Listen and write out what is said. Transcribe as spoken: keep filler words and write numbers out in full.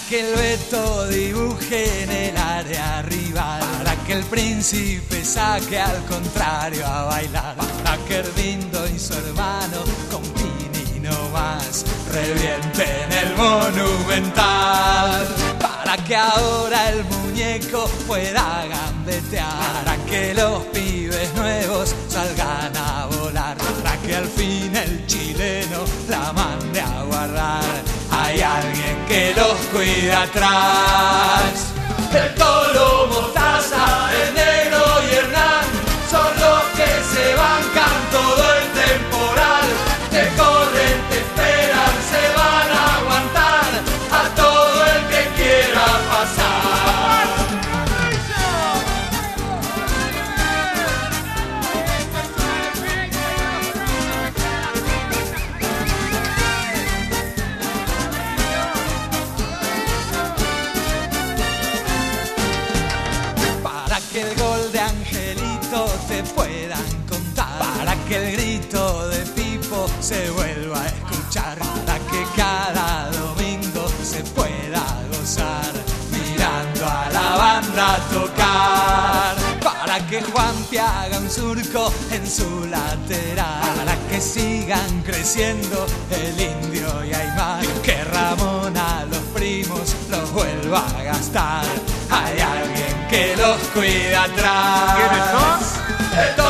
que el Beto dibuje en el área rival, para que el Príncipe saque al contrario a bailar, para que Ervindo y su hermano con Pini no más revienten el Monumental, para que ahora el muñeco pueda gambetear, para que los pibes nuevos salgan a volar, para que al fin el chileno la mande a guardar. Hay alguien que los cuida atrás. El Tolo, Mostaza, el Negro y Hernán son los que se bancan todo el temporal. Te corren, te esperan, se van a aguantar a todo el que quiera pasar. Que el gol de Angelito te puedan contar, para que el grito de Pipo se vuelva a escuchar, para que cada domingo se pueda gozar mirando a la banda tocar, para que Juanpi haga un surco en su lateral, para que sigan creciendo el Indio y Aymar, que Ramón a los primos los vuelva a gastar. Hay alguien que los cuida atrás. ¿Quiénes son?